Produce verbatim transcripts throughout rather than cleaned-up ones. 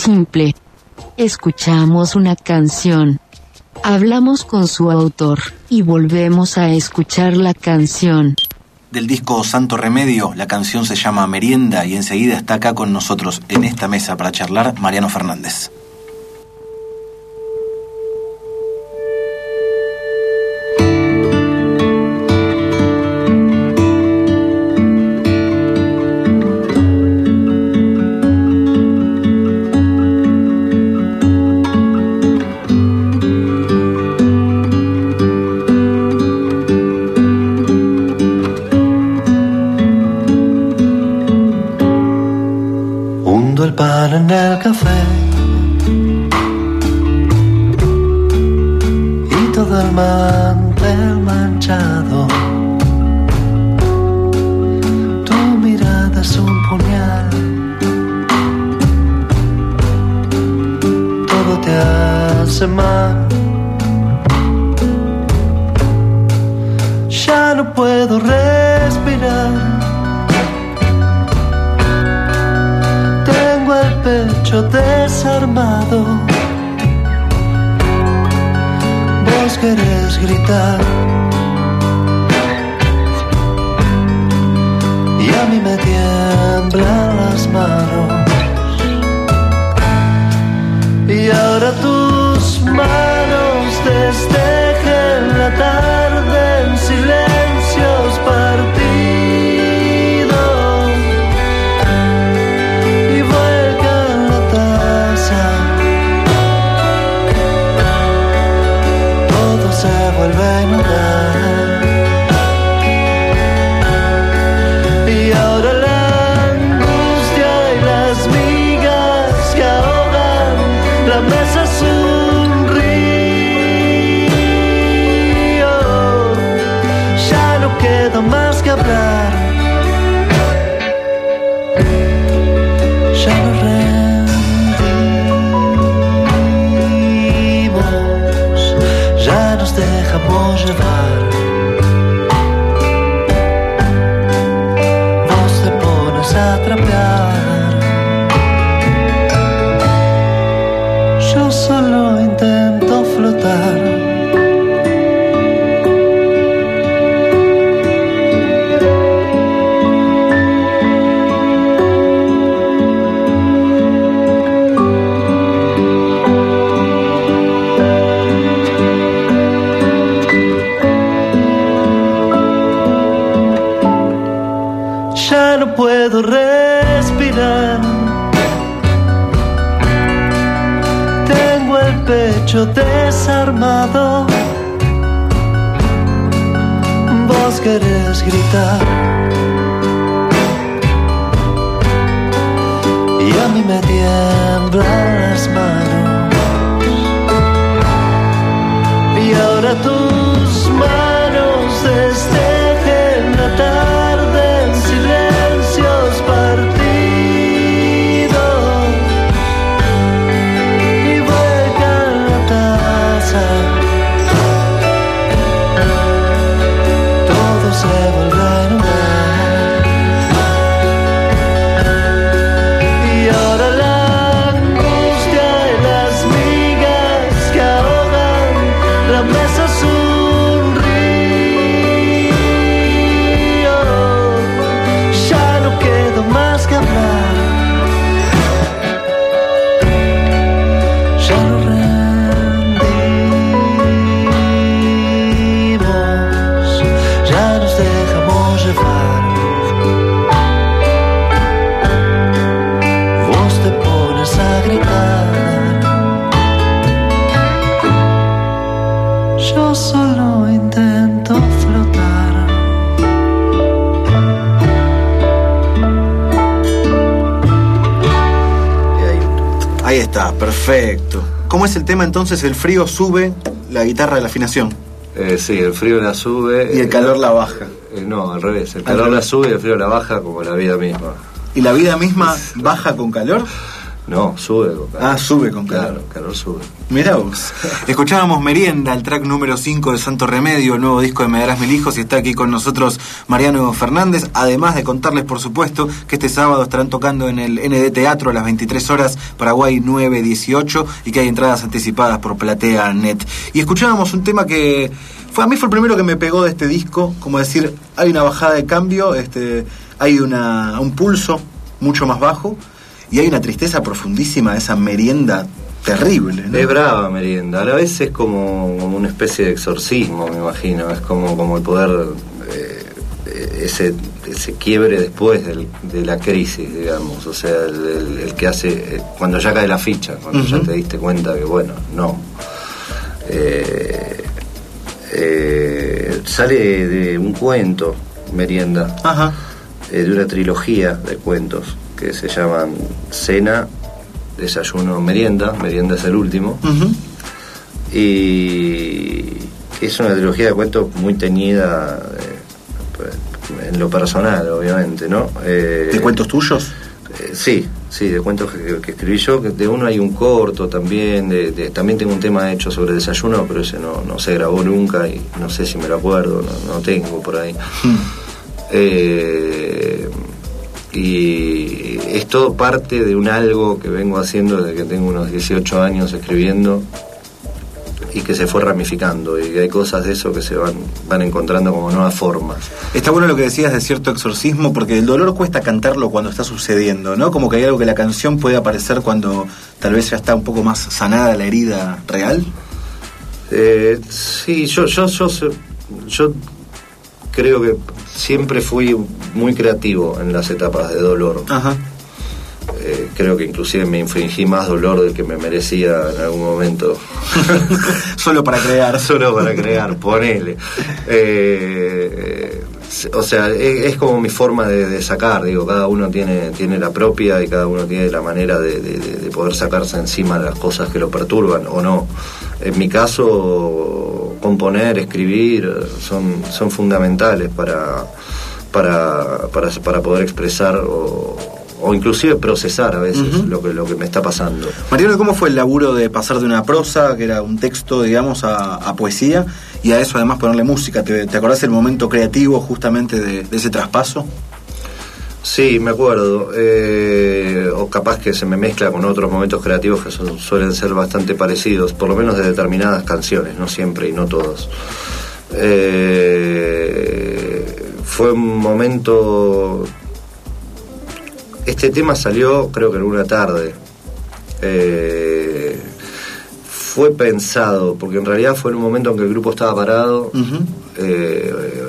simple. Escuchamos una canción. Hablamos con su autor y volvemos a escuchar la canción. Del disco Santo Remedio, la canción se llama Merienda y enseguida está acá con nosotros en esta mesa para charlar Mariano Fernández. En el café y todo el mantel manchado. Tu mirada es un puñal, todo te hace mal. Ya no puedo respirar. Pecho desarmado, vos querés gritar y a mí me tiemblan las manos. Y ahora tus manos destejen la tarde en silencios partidos. Vuelve a inundar. Y ahora la angustia y las migas que ahogan la mesa es un río. Ya no queda más que hablar. Ya no rendimos. Ya nos dejamos llevar. Vos te pones a trapear. Yo solo intento flotar. Ya no puedo respirar. Tengo el pecho desarmado. Vos querés gritar y a mí me tiemblan las manos. Y ahora tus manos destejen la tarde en silencios partidos. Y vuelcan la taza. Todo se vuelve a inundar. Y ahora la angustia y las migas que ahogan la mesa es un río. Ya no queda más que hablar. Ya no rendimos. Ya nos dejamos llevar. Vos te pones a gritar. Yo solo intento flotar. Y ahí, ahí está, perfecto. ¿Cómo es el tema entonces? El frío sube la guitarra de la afinación Eh, sí, el frío la sube. y el calor la baja. Eh, no, al revés. El calor Al la revés. sube y el frío la baja, como la vida misma. ¿Y la vida misma baja con calor? No, sube con calor. Ah, sube con calor. Claro, calor sube. Mirá vos. Escuchábamos Merienda, el track número cinco de Santo Remedio, el nuevo disco de Me Darás Mil Hijos, y está aquí con nosotros Mariano Fernández, además de contarles, por supuesto, que este sábado estarán tocando en el N D Teatro a las veintitrés horas, Paraguay nueve dieciocho, y que hay entradas anticipadas por Platea punto net. Y escuchábamos un tema que fue a mí fue el primero que me pegó de este disco, como decir, hay una bajada de cambio, este, hay una, un pulso mucho más bajo, y hay una tristeza profundísima de esa merienda terrible, ¿no? Es brava Merienda, a la vez es como, como una especie de exorcismo, me imagino, es como, como el poder, eh, ese, ese quiebre después del, de la crisis, digamos, o sea, el, el, el que hace, cuando ya cae la ficha, cuando uh-huh. ya te diste cuenta que bueno, no. Eh, eh, sale de un cuento, Merienda, Ajá. Eh, de una trilogía de cuentos que se llaman Cena, Desayuno, Merienda. Merienda es el último. Uh-huh. Y es una trilogía de cuentos muy teñida eh, en lo personal, obviamente, ¿no? Eh, ¿De cuentos tuyos? Eh, sí, sí, de cuentos que, que escribí yo. Que de uno hay un corto también. De, de, también tengo un tema hecho sobre Desayuno, pero ese no, no se grabó nunca y no sé si me lo acuerdo, no, no tengo por ahí. Uh-huh. Eh, y es todo parte de un algo que vengo haciendo desde que tengo unos dieciocho años escribiendo y que se fue ramificando, y hay cosas de eso que se van, van encontrando como nuevas formas. Está bueno lo que decías de cierto exorcismo, porque el dolor cuesta cantarlo cuando está sucediendo, ¿no? Como que hay algo que la canción puede aparecer cuando tal vez ya está un poco más sanada la herida real. Eh, sí, yo, yo, yo, yo, yo creo que siempre fui muy creativo en las etapas de dolor. Ajá. Eh, creo que inclusive me infringí más dolor del que me merecía en algún momento. Solo para crear. Solo para crear, ponele. Eh, o sea, es, es como mi forma de, de sacar, digo, cada uno tiene, tiene la propia y cada uno tiene la manera de, de, de poder sacarse encima las cosas que lo perturban o no. En mi caso, componer, escribir, son, son fundamentales para, para, para, para poder expresar o, o inclusive procesar a veces uh-huh. lo que, lo que me está pasando. Mariano, ¿cómo fue el laburo de pasar de una prosa, que era un texto, digamos, a, a poesía, y a eso además ponerle música? ¿Te, te acordás el momento creativo justamente de, de ese traspaso? Sí, me acuerdo, eh, o capaz que se me mezcla con otros momentos creativos que son, suelen ser bastante parecidos, por lo menos de determinadas canciones, no siempre y no todas. Eh, fue un momento... Este tema salió creo que en una tarde. Eh, fue pensado, porque en realidad fue en un momento en que el grupo estaba parado. Uh-huh. eh,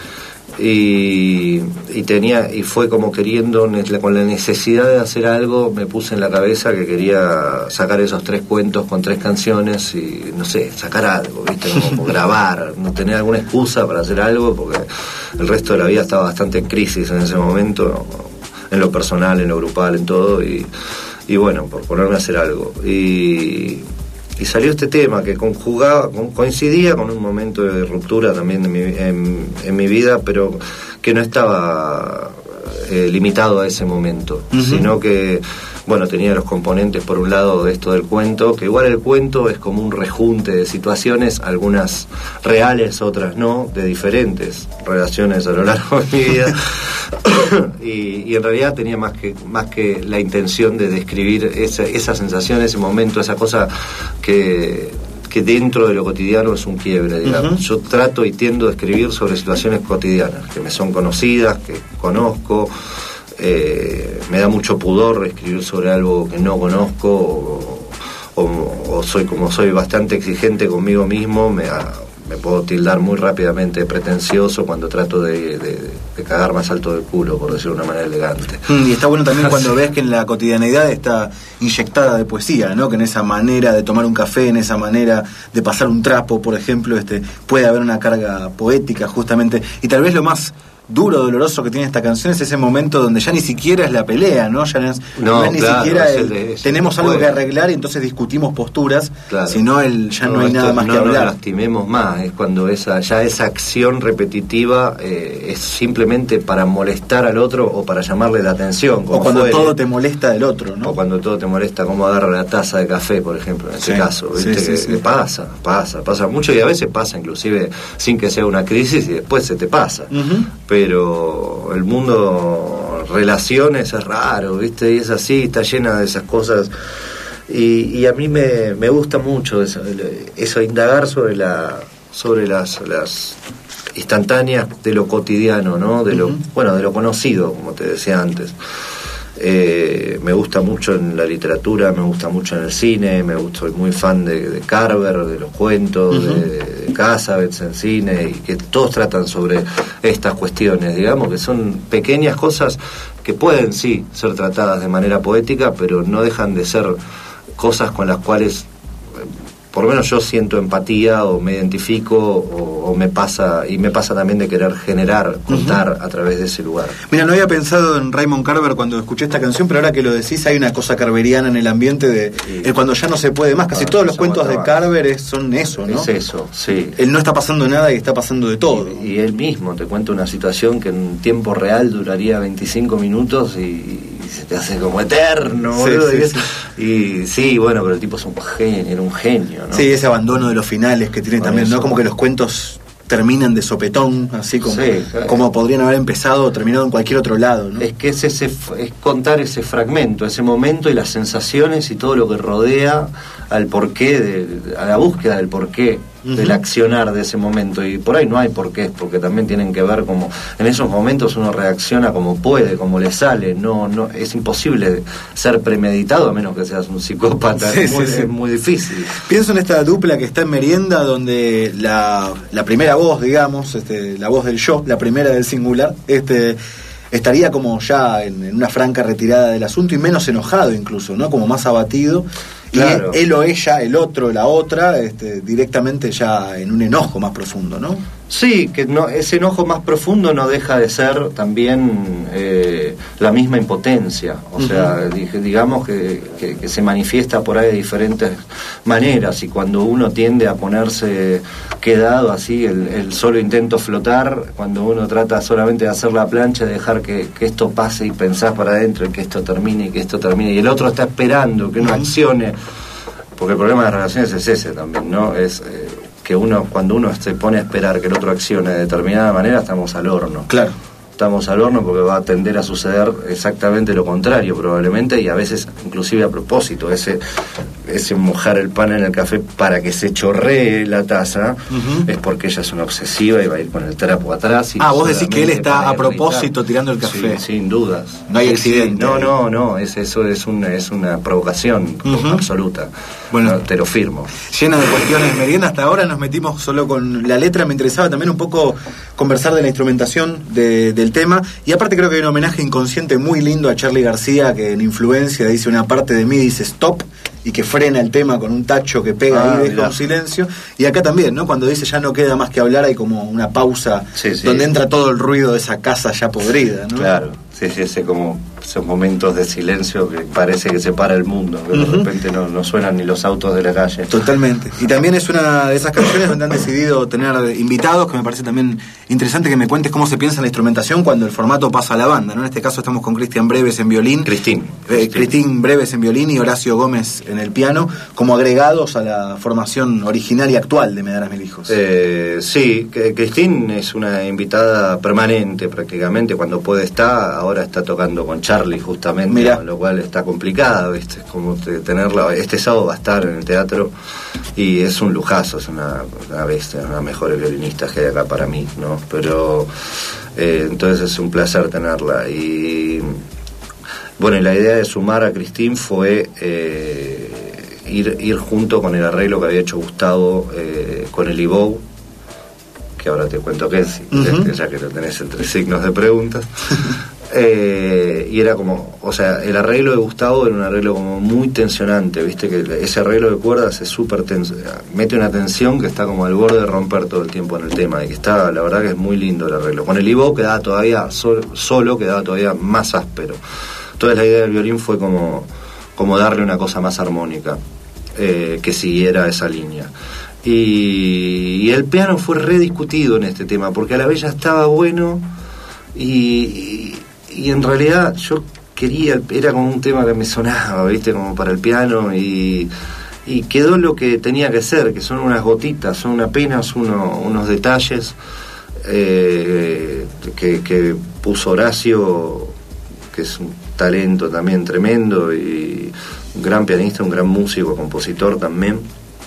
Y, y tenía y fue como queriendo, con la necesidad de hacer algo, me puse en la cabeza que quería sacar esos tres cuentos con tres canciones y no sé, sacar algo, ¿viste? Como, como grabar, no tener alguna excusa para hacer algo, porque el resto de la vida estaba bastante en crisis en ese momento, en lo personal, en lo grupal, en todo, y, y bueno, por ponerme a hacer algo. Y Y salió este tema que conjugaba, coincidía con un momento de ruptura también en mi, en, en mi vida, pero que no estaba eh, limitado a ese momento, uh-huh. sino que, bueno, tenía los componentes, por un lado, de esto del cuento, que igual el cuento es como un rejunte de situaciones, algunas reales, otras no, de diferentes relaciones a lo largo de mi vida. y, y en realidad tenía más que más que la intención de describir esa, esa sensación, ese momento, esa cosa que, que dentro de lo cotidiano es un quiebre, digamos. Uh-huh. Yo trato y tiendo a escribir sobre situaciones cotidianas, que me son conocidas, que conozco. Eh, me da mucho pudor escribir sobre algo que no conozco, o, o, o soy como soy bastante exigente conmigo mismo, me da, me puedo tildar muy rápidamente de pretencioso cuando trato de, de, de cagar más alto del culo, por decirlo de una manera elegante. Y está bueno también cuando ves que en la cotidianidad está inyectada de poesía, ¿no? Que en esa manera de tomar un café, en esa manera de pasar un trapo, por ejemplo, este, puede haber una carga poética justamente. Y tal vez lo más duro, doloroso que tiene esta canción es ese momento donde ya ni siquiera es la pelea, ¿no? Ya no es, no, no es ni claro, siquiera es el, el de, es tenemos el algo juego. que arreglar y entonces discutimos posturas, claro. sino el ya no, no hay nada más no, que no hablar. No lastimemos más, es cuando esa ya esa acción repetitiva eh, es simplemente para molestar al otro o para llamarle la atención. O cuando fuere. todo te molesta del otro, ¿no? O cuando todo te molesta, cómo agarra la taza de café, por ejemplo, en este sí, caso, ¿viste? Sí, sí, que, sí. que pasa, pasa, pasa mucho y a veces pasa inclusive sin que sea una crisis y después se te pasa. Uh-huh. Pero el mundo relaciones es raro, ¿viste? Y es así, está llena de esas cosas. Y, y a mí me, me gusta mucho eso, eso, indagar sobre la sobre las, las instantáneas de lo cotidiano, ¿no? De lo, uh-huh. bueno, de lo conocido, como te decía antes. Eh, me gusta mucho en la literatura, me gusta mucho en el cine, me gusta, soy muy fan de, de Carver, de los cuentos, uh-huh. de, de Cassavetes en cine, y que todos tratan sobre estas cuestiones, digamos, que son pequeñas cosas que pueden, sí, ser tratadas de manera poética, pero no dejan de ser cosas con las cuales por lo menos yo siento empatía o me identifico o, o me pasa, y me pasa también de querer generar, contar uh-huh. a través de ese lugar. Mira, no había pensado en Raymond Carver cuando escuché esta canción, pero ahora que lo decís hay una cosa carveriana en el ambiente de sí. el cuando ya no se puede más. Casi ah, todos los cuentos de Carver es, son eso, ¿no? Es eso, sí. Él no está pasando nada y está pasando de todo. Y, y él mismo te cuenta una situación que en tiempo real duraría veinticinco minutos y se te hace como eterno, sí, boludo. Sí, y, sí. y sí, bueno, pero el tipo es un genio, era un genio, ¿no? Sí, ese abandono de los finales que tiene Con también, eso. ¿no? Como que los cuentos terminan de sopetón, así como, sí, claro. como podrían haber empezado o terminado en cualquier otro lado, ¿no? Es que es, ese, es contar ese fragmento, ese momento y las sensaciones y todo lo que rodea al porqué, de, a la búsqueda del porqué uh-huh. del accionar de ese momento. Y por ahí no hay porqués, porque también tienen que ver como en esos momentos uno reacciona como puede, como le sale. No, no es imposible ser premeditado a menos que seas un psicópata. Sí, es, muy, sí, sí. es muy difícil. Pienso en esta dupla que está en Merienda, donde la, la primera voz, digamos, este, la voz del yo, la primera del singular, este estaría como ya en, en una franca retirada del asunto y menos enojado incluso, ¿no? Como más abatido. Claro. Y él o ella, el otro, la otra, este, directamente ya en un enojo más profundo, ¿no? Sí, que no, ese enojo más profundo no deja de ser también eh, la misma impotencia. O uh-huh. sea, digamos que, que, que se manifiesta por ahí de diferentes maneras, y cuando uno tiende a ponerse quedado así, el, el solo intento flotar, cuando uno trata solamente de hacer la plancha, de dejar que, que esto pase y pensar para adentro y que esto termine y que esto termine, y el otro está esperando que uno uh-huh. accione, porque el problema de las relaciones es ese también, ¿no? Es eh, que uno, cuando uno se pone a esperar que el otro accione de determinada manera, estamos al horno. Claro. Estamos al horno porque va a tender a suceder exactamente lo contrario probablemente, y a veces inclusive a propósito, ese ese mojar el pan en el café para que se chorree la taza, uh-huh. es porque ella es una obsesiva y va a ir con el trapo atrás. Y ah, vos decís que él está a propósito tirando el café. Sí, sin dudas. No hay accidente. Sí, no, no, no, es, eso es una, es una provocación uh-huh. absoluta. Bueno, no, te lo firmo. Llena de cuestiones, Merienda. Hasta ahora nos metimos solo con la letra. Me interesaba también un poco conversar de la instrumentación de, del tema, y aparte creo que hay un homenaje inconsciente muy lindo a Charly García, que en Influencia dice una parte de mí, dice stop, y que frena el tema con un tacho que pega ah, ahí y deja mirá. un silencio. Y acá también, ¿no? Cuando dice ya no queda más que hablar, hay como una pausa sí, sí. donde entra todo el ruido de esa casa ya podrida, ¿no? Claro, sí, sí, ese como esos momentos de silencio que parece que se para el mundo, que uh-huh. de repente no, no suenan ni los autos de la calle. Totalmente. Y también es una de esas canciones donde han decidido tener invitados, que me parece también interesante que me cuentes cómo se piensa en la instrumentación cuando el formato pasa a la banda, ¿no? En este caso estamos con Cristian Breves en violín. Cristín. Eh, Cristín Breves en violín y Horacio Gómez en el piano, como agregados a la formación original y actual de Me darás mil hijos. Eh, sí, que Cristín es una invitada permanente prácticamente, cuando puede estar, ahora está tocando con Charly justamente, Mirá. lo cual está complicado, ¿viste? Es como tenerla, este sábado va a estar en el teatro y es un lujazo, es una, una bestia, una de las mejores violinistas que hay acá para mí, ¿no? Pero eh, entonces es un placer tenerla. Y bueno, y la idea de sumar a Cristín fue eh, ir, ir junto con el arreglo que había hecho Gustavo eh, con el Ibou, que ahora te cuento qué es, uh-huh. ya que lo tenés entre signos de preguntas. Eh, y era como, o sea, el arreglo de Gustavo era un arreglo como muy tensionante, viste que ese arreglo de cuerdas es súper tenso, mete una tensión que está como al borde de romper todo el tiempo en el tema, y que está, la verdad que es muy lindo el arreglo. Con el Ivo quedaba todavía sol, solo, quedaba todavía más áspero. Entonces la idea del violín fue como, como darle una cosa más armónica, eh, que siguiera esa línea. Y, y el piano fue rediscutido en este tema, porque a la vez ya estaba bueno, y, y y en realidad yo quería, era como un tema que me sonaba, viste, como para el piano, y, y quedó lo que tenía que ser, que son unas gotitas, son apenas uno, unos detalles eh, que, que puso Horacio, que es un talento también tremendo, y un gran pianista, un gran músico, compositor también.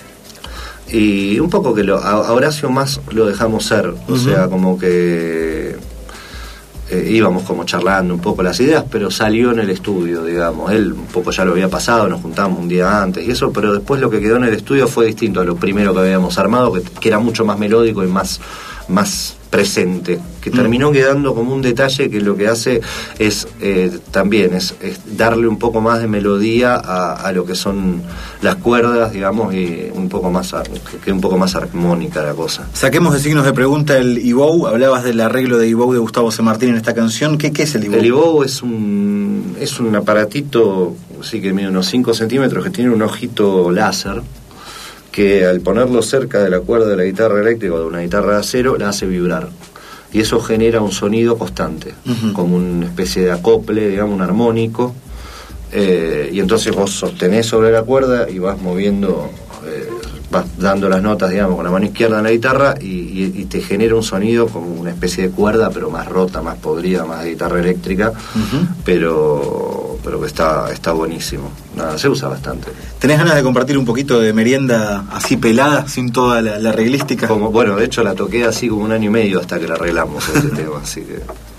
Y un poco que lo, a Horacio más lo dejamos ser, o uh-huh. sea, como que Eh, íbamos como charlando un poco las ideas, pero salió en el estudio, digamos. Él un poco ya lo había pasado, nos juntamos un día antes y eso, pero después lo que quedó en el estudio fue distinto a lo primero que habíamos armado, que, que era mucho más melódico y más, más presente, que terminó quedando como un detalle que lo que hace es eh, también es, es darle un poco más de melodía a, a lo que son las cuerdas, digamos, y un poco más a, que quede un poco más armónica la cosa. Saquemos de signos de pregunta el Ibou. Hablabas del arreglo de Ibou de Gustavo C. Martín en esta canción. ¿Qué, qué es el Ibou? El Ibou es un es un aparatito, sí, que mide unos cinco centímetros, que tiene un ojito láser, que al ponerlo cerca de la cuerda de la guitarra eléctrica o de una guitarra de acero, la hace vibrar. Y eso genera un sonido constante, uh-huh. como una especie de acople, digamos, un armónico. Eh, y entonces vos sostenés sobre la cuerda y vas moviendo, eh, vas dando las notas, digamos, con la mano izquierda en la guitarra, y, y, y te genera un sonido como una especie de cuerda, pero más rota, más podrida, más de guitarra eléctrica, uh-huh. pero... pero que está, está buenísimo. Nada, se usa bastante. ¿Tenés ganas de compartir un poquito de merienda así pelada, sin toda la, la arreglística? Como, bueno, de hecho la toqué así como un año y medio hasta que la arreglamos este tema, así que...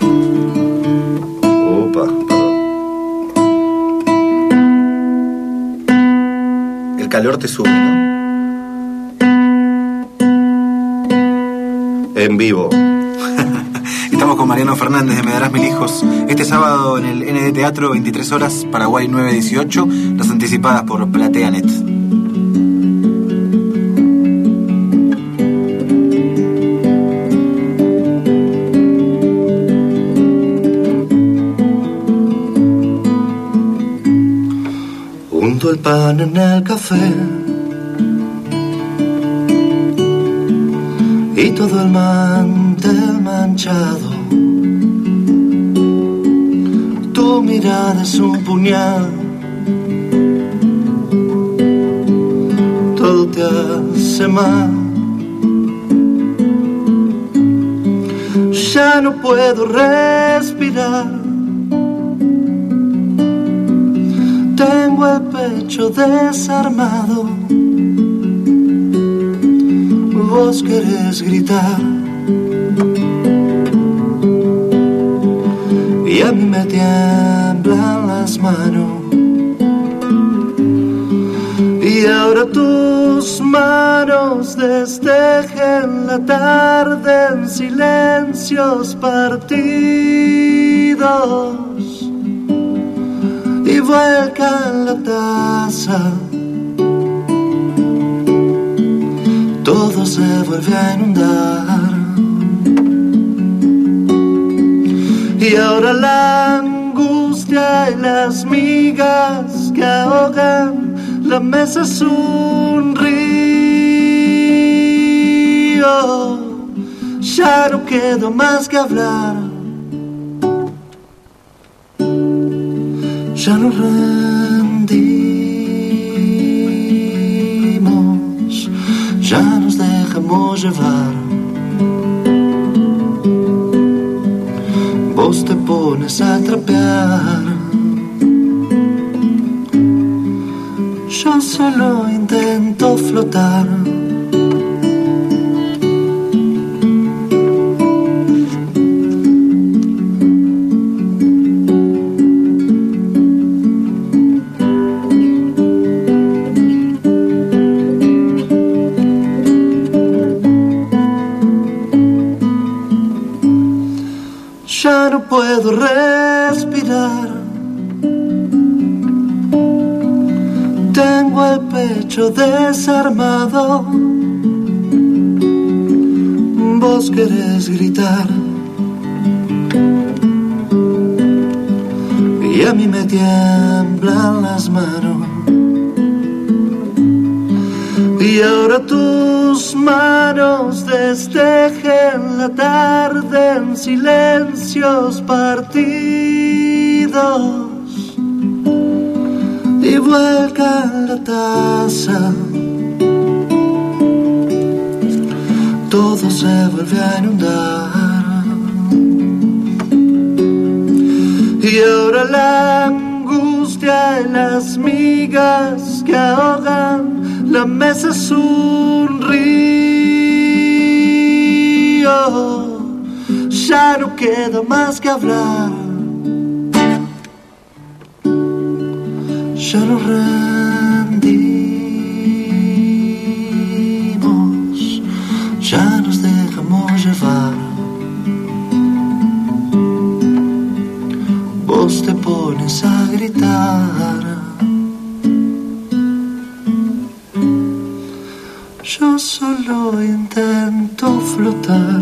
Opa, perdón. El calor te sube, ¿no? En vivo. Estamos con Mariano Fernández de Me Darás Mil Hijos. Este sábado en el N D Teatro, veintitrés horas, Paraguay nueve dieciocho, las anticipadas por PlateaNet. Hundo el pan en el café y todo el mantel manchado. Tu mirada es un puñal, todo te hace mal. Ya no puedo respirar, tengo el pecho desarmado. Vos querés gritar y a mí me tiemblan las manos, y ahora tus manos destejen la tarde en silencios partidos y vuelcan la taza. Todo se vuelve a inundar, y ahora la angustia y las migas que ahogan la mesa es un río. Ya no queda más que hablar, ya nos rendimos, ya nos dejamos llevar. Vos te pones a trapear, yo solo intento flotar. Ya no puedo respirar, el pecho desarmado. Vos querés gritar y a mí me tiemblan las manos. Y ahora tus manos destejen la tarde en silencios partidos y vuelcan la taza. Todo se vuelve a inundar. Y ahora la angustia y las migas que ahogan la mesa es un río. Ya no queda más que hablar. Ya nos rendimos, ya nos dejamos llevar. Vos te pones a gritar. Yo solo intento flotar.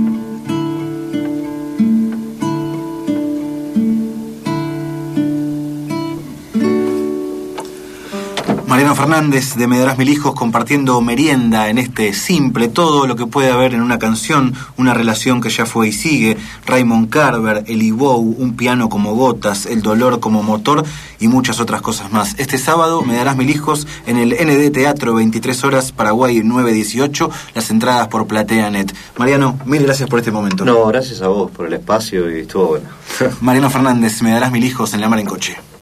Mariano Fernández de Me Darás Mil Hijos compartiendo merienda en este simple, todo lo que puede haber en una canción, una relación que ya fue y sigue, Raymond Carver, el Ibow, un piano como gotas, el dolor como motor y muchas otras cosas más. Este sábado Me Darás Mil Hijos en el N D Teatro, veintitrés horas, Paraguay nueve dieciocho, las entradas por PlateaNet. Mariano, mil gracias por este momento. No, gracias a vos por el espacio y estuvo bueno. Mariano Fernández, Me Darás Mil Hijos en La Mar en Coche.